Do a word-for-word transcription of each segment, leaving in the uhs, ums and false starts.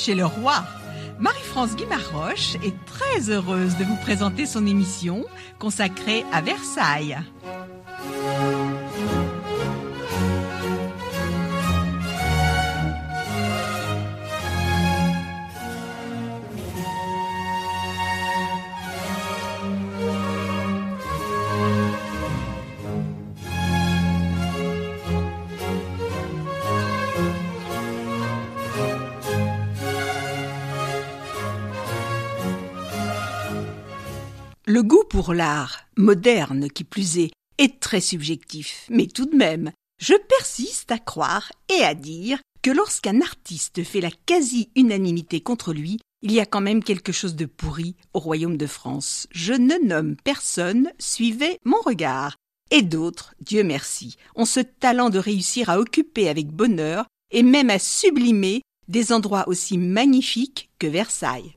chez le roi. Marie-France Guimaroche est très heureuse de vous présenter son émission consacrée à Versailles. Le goût pour l'art, moderne qui plus est, est très subjectif, mais tout de même, je persiste à croire et à dire que lorsqu'un artiste fait la quasi-unanimité contre lui, il y a quand même quelque chose de pourri au royaume de France. Je ne nomme personne, suivez mon regard. Et d'autres, Dieu merci, ont ce talent de réussir à occuper avec bonheur et même à sublimer des endroits aussi magnifiques que Versailles.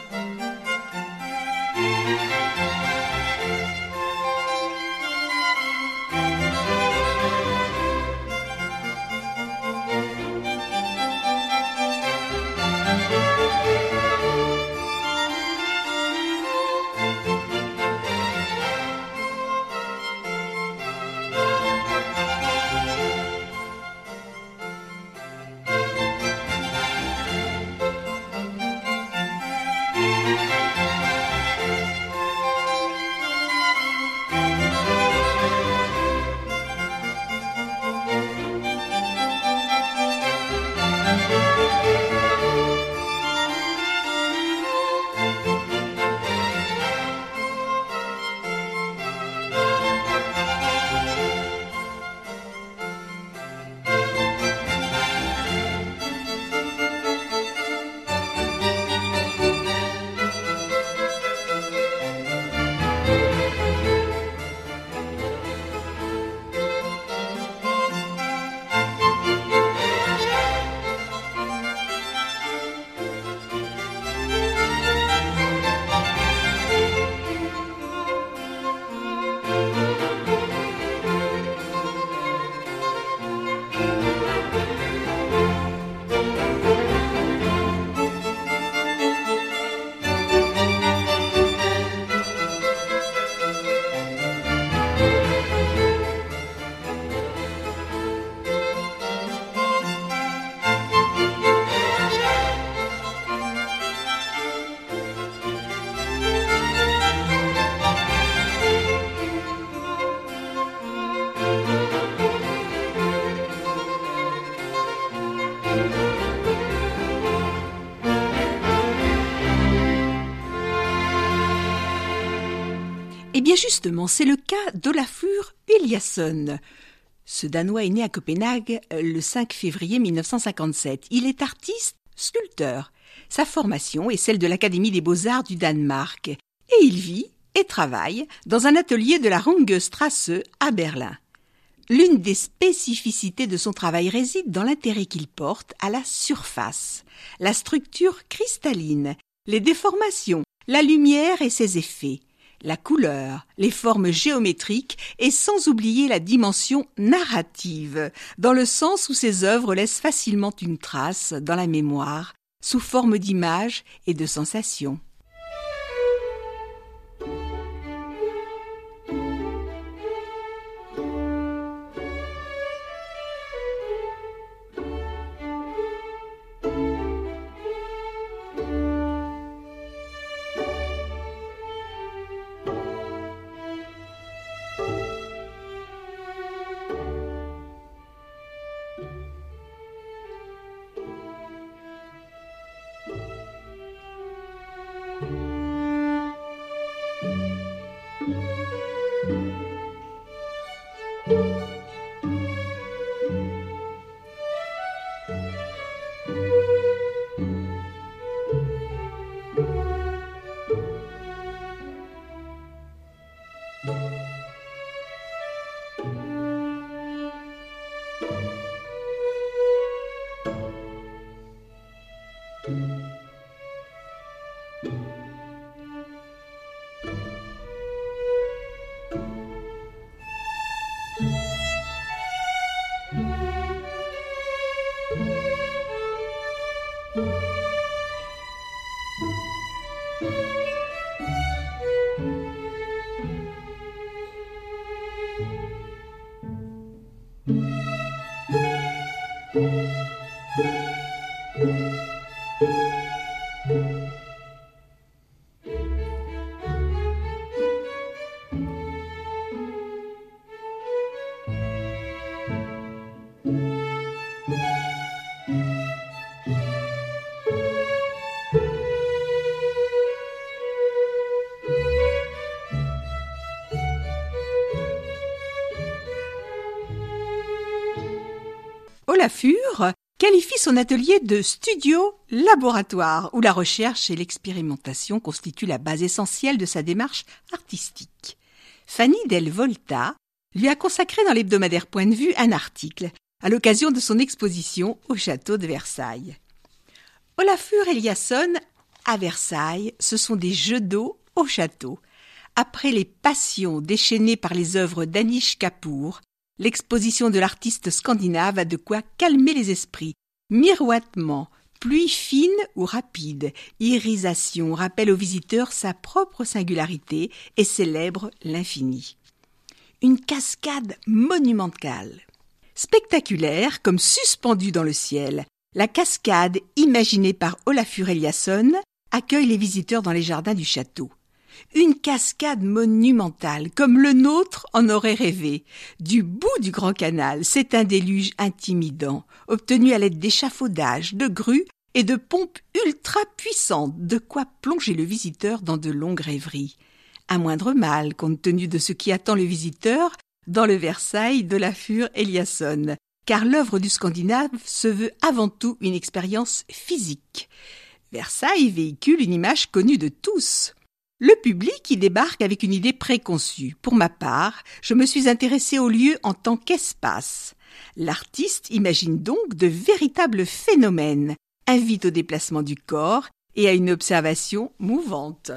Eh bien justement, c'est le cas d'Olafur Eliasson. Ce Danois est né à Copenhague le cinq février mille neuf cent cinquante-sept. Il est artiste, sculpteur. Sa formation est celle de l'Académie des Beaux-Arts du Danemark. Et il vit et travaille dans un atelier de la Rungestrasse à Berlin. L'une des spécificités de son travail réside dans l'intérêt qu'il porte à la surface, la structure cristalline, les déformations, la lumière et ses effets, la couleur, les formes géométriques et sans oublier la dimension narrative, dans le sens où ses œuvres laissent facilement une trace dans la mémoire, sous forme d'images et de sensations. Olafur qualifie son atelier de studio-laboratoire, où la recherche et l'expérimentation constituent la base essentielle de sa démarche artistique. Fanny Del Volta lui a consacré dans l'hebdomadaire Point de Vue un article à l'occasion de son exposition au château de Versailles. Olafur Eliasson à Versailles, ce sont des jeux d'eau au château. Après les passions déchaînées par les œuvres d'Anish Kapoor, l'exposition de l'artiste scandinave a de quoi calmer les esprits. Miroitement, pluie fine ou rapide, irisation rappelle au visiteur sa propre singularité et célèbre l'infini. Une cascade monumentale. Spectaculaire comme suspendue dans le ciel, la cascade imaginée par Olafur Eliasson accueille les visiteurs dans les jardins du château. Une cascade monumentale, comme le nôtre en aurait rêvé. Du bout du Grand Canal, c'est un déluge intimidant, obtenu à l'aide d'échafaudages, de grues et de pompes ultra puissantes, de quoi plonger le visiteur dans de longues rêveries. Un moindre mal, compte tenu de ce qui attend le visiteur dans le Versailles d'Olafur Eliasson, car l'œuvre du Scandinave se veut avant tout une expérience physique. Versailles véhicule une image connue de tous. Le public y débarque avec une idée préconçue. Pour ma part, je me suis intéressée au lieu en tant qu'espace. L'artiste imagine donc de véritables phénomènes, invite au déplacement du corps et à une observation mouvante.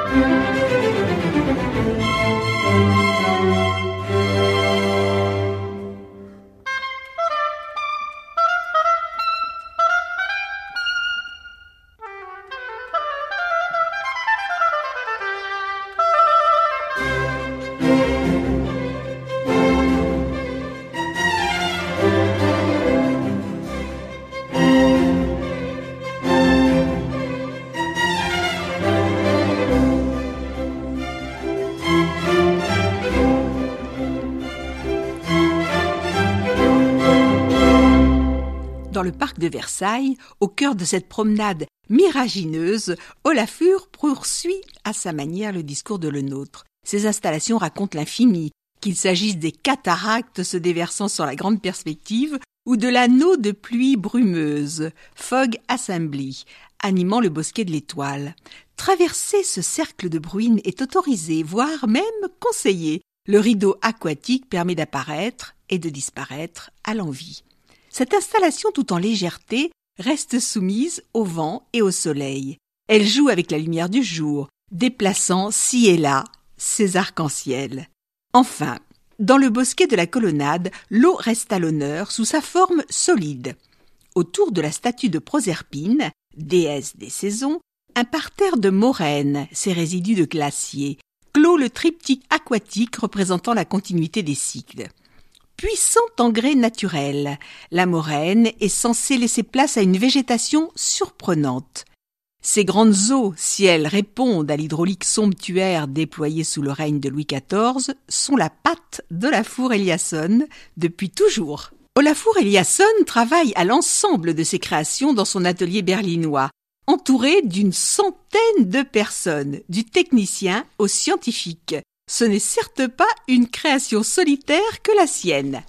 Dans le parc de Versailles, au cœur de cette promenade miragineuse, Olafur poursuit à sa manière le discours de Le Nôtre. Ses installations racontent l'infini, qu'il s'agisse des cataractes se déversant sur la grande perspective ou de l'anneau de pluie brumeuse, Fog Assembly, animant le bosquet de l'Étoile. Traverser ce cercle de bruine est autorisé, voire même conseillé. Le rideau aquatique permet d'apparaître et de disparaître à l'envi. Cette installation tout en légèreté reste soumise au vent et au soleil. Elle joue avec la lumière du jour, déplaçant ci et là ses arcs-en-ciel. Enfin, dans le bosquet de la colonnade, l'eau reste à l'honneur sous sa forme solide. Autour de la statue de Proserpine, déesse des saisons, un parterre de moraines, ses résidus de glacier, clôt le triptyque aquatique représentant la continuité des cycles. Puissant engrais naturel, la moraine est censée laisser place à une végétation surprenante. Ces grandes eaux, si elles répondent à l'hydraulique somptuaire déployée sous le règne de Louis quatorze, sont la patte d'Olafur Eliasson depuis toujours. Olafur Eliasson travaille à l'ensemble de ses créations dans son atelier berlinois, entouré d'une centaine de personnes, du technicien au scientifique. Ce n'est certes pas une création solitaire que la sienne.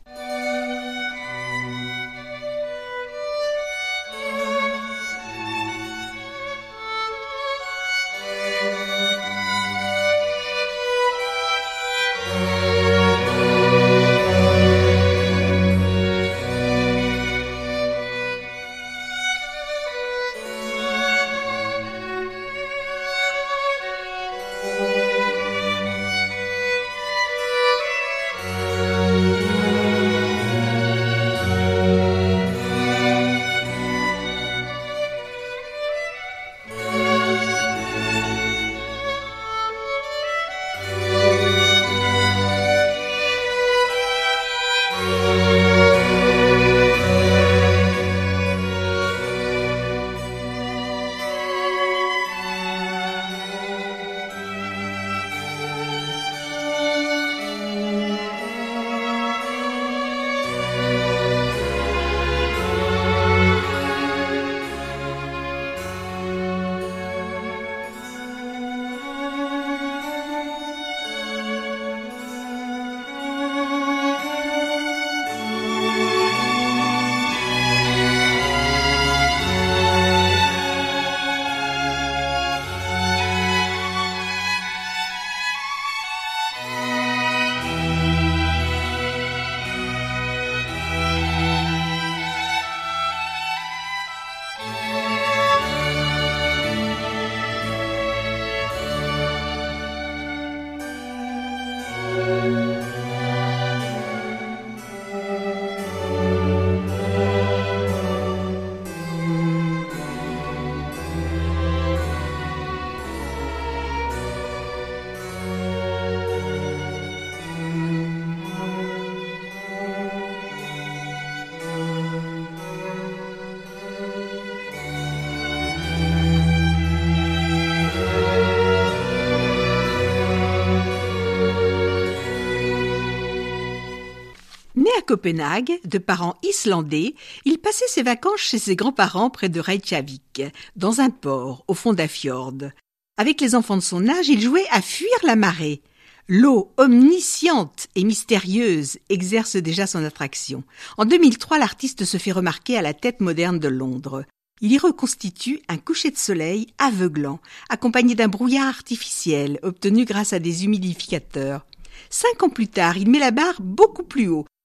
À Copenhague, de parents islandais, il passait ses vacances chez ses grands-parents près de Reykjavik, dans un port au fond d'un fjord. Avec les enfants de son âge, il jouait à fuir la marée. L'eau omnisciente et mystérieuse exerce déjà son attraction. En deux mille trois, l'artiste se fait remarquer à la Tête moderne de Londres. Il y reconstitue un coucher de soleil aveuglant, accompagné d'un brouillard artificiel obtenu grâce à des humidificateurs. Cinq ans plus tard, il met la barre beaucoup plus haut,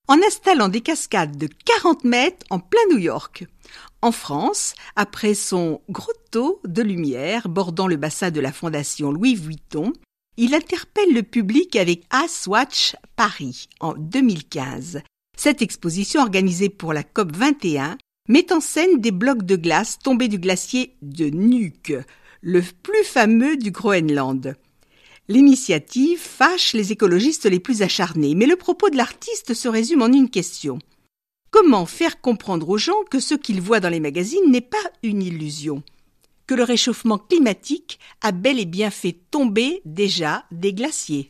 en installant des cascades de quarante mètres en plein New York. En France, après son grotto de lumière bordant le bassin de la Fondation Louis Vuitton, il interpelle le public avec Ice Watch Paris en deux mille quinze. Cette exposition organisée pour la COP vingt et un met en scène des blocs de glace tombés du glacier de Nuuk, le plus fameux du Groenland. L'initiative fâche les écologistes les plus acharnés, mais le propos de l'artiste se résume en une question. Comment faire comprendre aux gens que ce qu'ils voient dans les magazines n'est pas une illusion ? Que le réchauffement climatique a bel et bien fait tomber déjà des glaciers.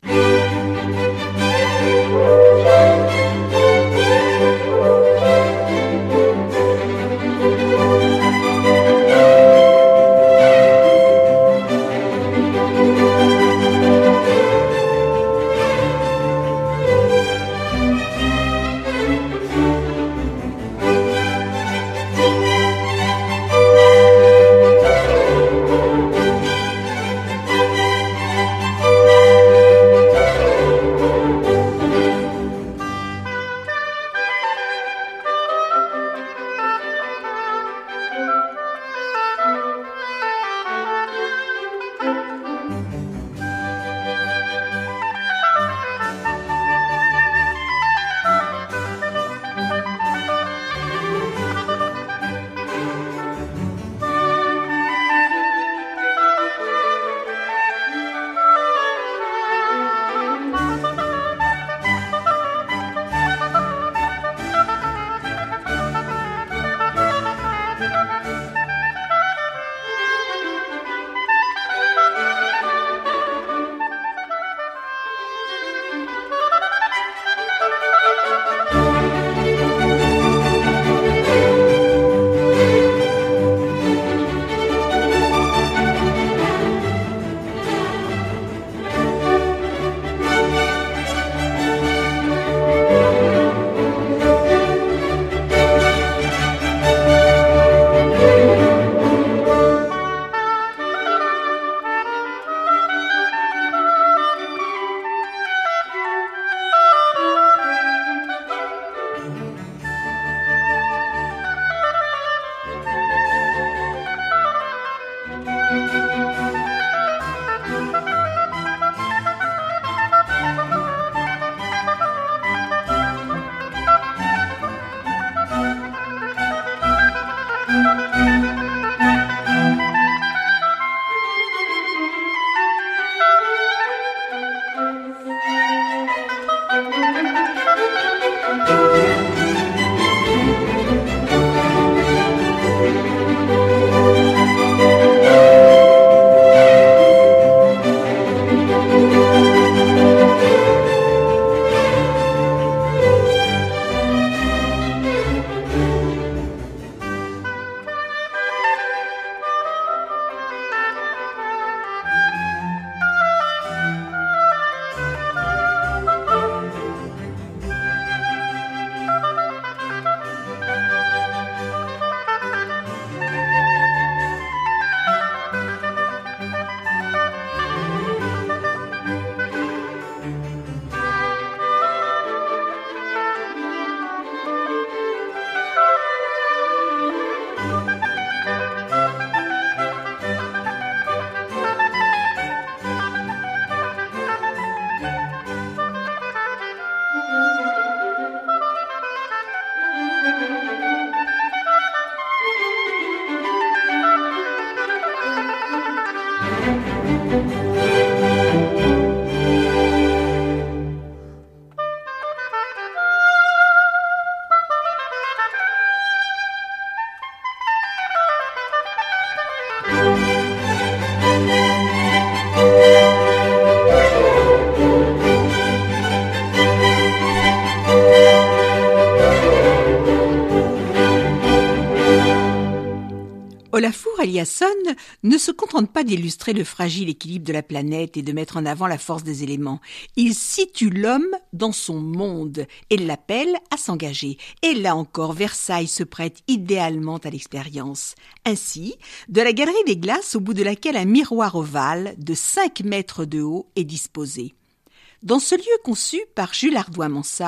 Olafur Eliasson ne se contente pas d'illustrer le fragile équilibre de la planète et de mettre en avant la force des éléments. Il situe l'homme dans son monde et l'appelle à s'engager. Et là encore, Versailles se prête idéalement à l'expérience. Ainsi, de la galerie des glaces au bout de laquelle un miroir ovale de cinq mètres de haut est disposé. Dans ce lieu conçu par Jules Hardouin-Mansart,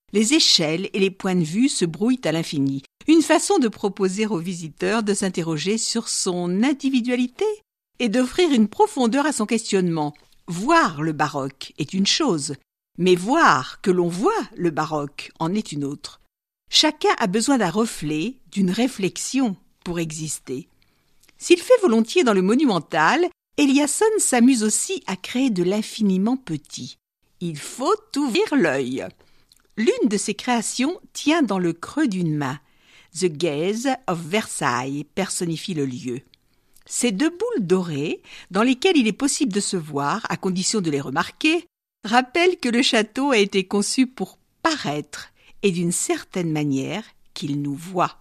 Les échelles et les points de vue se brouillent à l'infini. Une façon de proposer aux visiteurs de s'interroger sur son individualité et d'offrir une profondeur à son questionnement. Voir le baroque est une chose, mais voir que l'on voit le baroque en est une autre. Chacun a besoin d'un reflet, d'une réflexion pour exister. S'il fait volontiers dans le monumental, Eliasson s'amuse aussi à créer de l'infiniment petit. Il faut ouvrir l'œil. L'une de ses créations tient dans le creux d'une main. The Gaze of Versailles personnifie le lieu. Ces deux boules dorées, dans lesquelles il est possible de se voir, à condition de les remarquer, rappellent que le château a été conçu pour paraître et d'une certaine manière qu'il nous voit.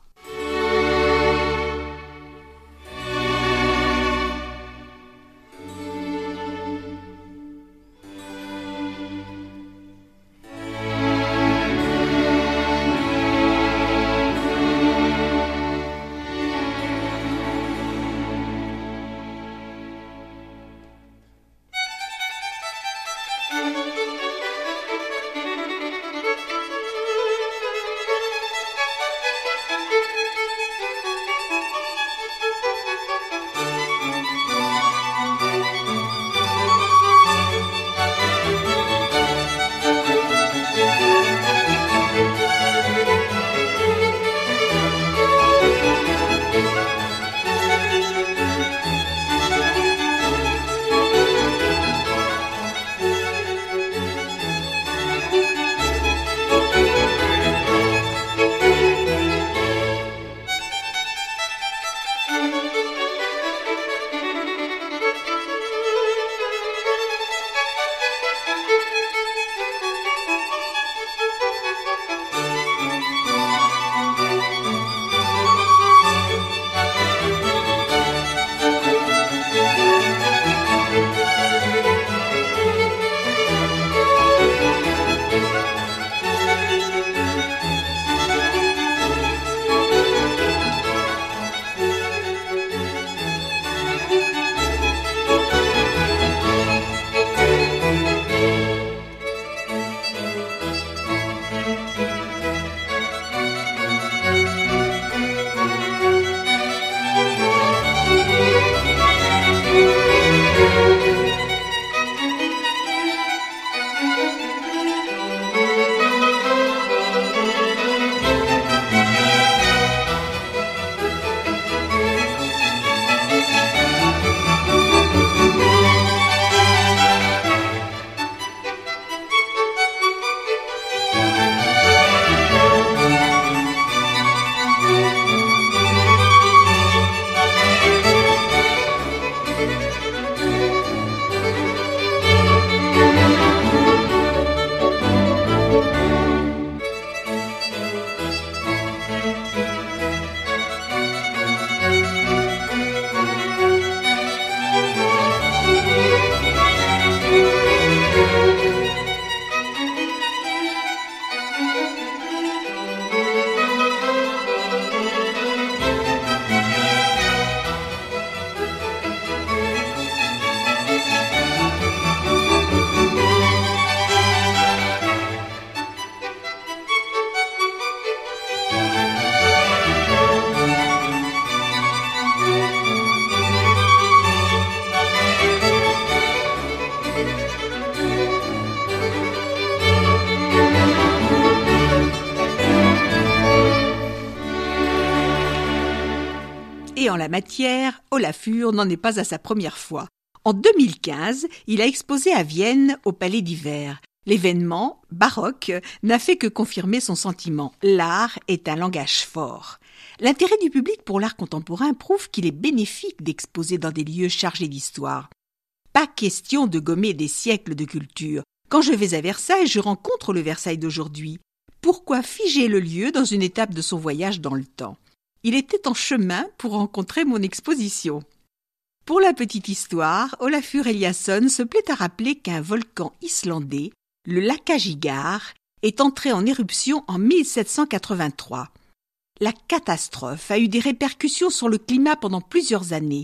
Et en la matière, Olafur n'en est pas à sa première fois. En deux mille quinze, il a exposé à Vienne au Palais d'Hiver. L'événement, baroque, n'a fait que confirmer son sentiment. L'art est un langage fort. L'intérêt du public pour l'art contemporain prouve qu'il est bénéfique d'exposer dans des lieux chargés d'histoire. Pas question de gommer des siècles de culture. Quand je vais à Versailles, je rencontre le Versailles d'aujourd'hui. Pourquoi figer le lieu dans une étape de son voyage dans le temps ? Il était en chemin pour rencontrer mon exposition. Pour la petite histoire, Olafur Eliasson se plaît à rappeler qu'un volcan islandais, le Lakagigar, est entré en éruption en mille sept cent quatre-vingt-trois. La catastrophe a eu des répercussions sur le climat pendant plusieurs années.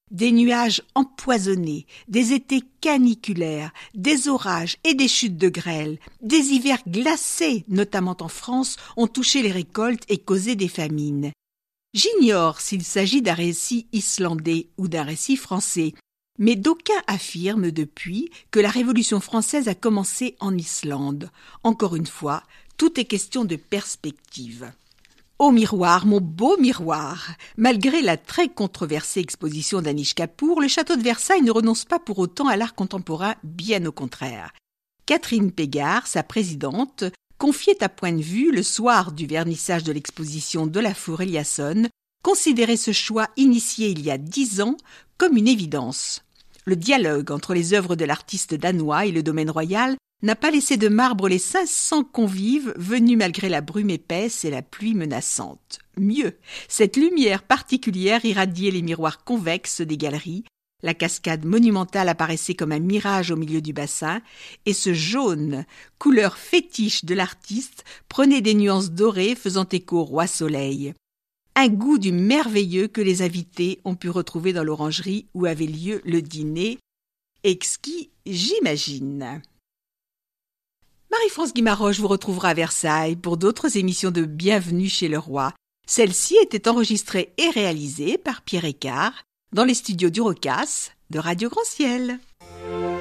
Des nuages empoisonnés, des étés caniculaires, des orages et des chutes de grêle, des hivers glacés, notamment en France, ont touché les récoltes et causé des famines. J'ignore s'il s'agit d'un récit islandais ou d'un récit français, mais d'aucuns affirment depuis que la Révolution française a commencé en Islande. Encore une fois, tout est question de perspective. Ô miroir, mon beau miroir! Malgré la très controversée exposition d'Anish Kapoor, le château de Versailles ne renonce pas pour autant à l'art contemporain, bien au contraire. Catherine Pégard, sa présidente, confiait à Point de Vue, le soir du vernissage de l'exposition de la Four Eliasson, considérer ce choix initié il y a dix ans comme une évidence. Le dialogue entre les œuvres de l'artiste danois et le domaine royal n'a pas laissé de marbre les cinq cents convives venus malgré la brume épaisse et la pluie menaçante. Mieux, cette lumière particulière irradiait les miroirs convexes des galeries, la cascade monumentale apparaissait comme un mirage au milieu du bassin, et ce jaune, couleur fétiche de l'artiste, prenait des nuances dorées faisant écho au roi soleil. Un goût du merveilleux que les invités ont pu retrouver dans l'orangerie où avait lieu le dîner. Exquis, j'imagine. Marie-France Guimaroche vous retrouvera à Versailles pour d'autres émissions de Bienvenue chez le Roi. Celle-ci était enregistrée et réalisée par Pierre Écart dans les studios du Rocas de Radio Grand Ciel.